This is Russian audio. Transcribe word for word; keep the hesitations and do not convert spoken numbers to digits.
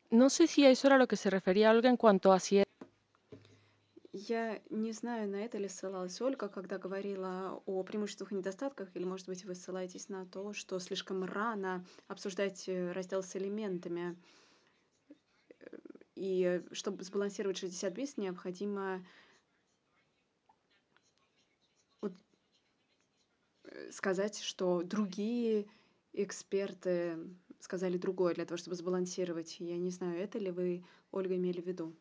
No sé si a eso era a lo que se refería Olga en cuanto a si e Я не знаю, на это ли ссылалась Ольга, когда говорила о преимуществах и недостатках, или, может быть, вы ссылаетесь на то, что слишком рано обсуждать, э, раздел с элементами. Э, и чтобы сбалансировать шестьдесят бис, необходимо вот э, сказать, что другие эксперты сказали другое для того, чтобы сбалансировать. Я не знаю, это ли вы, Ольга, имели в виду.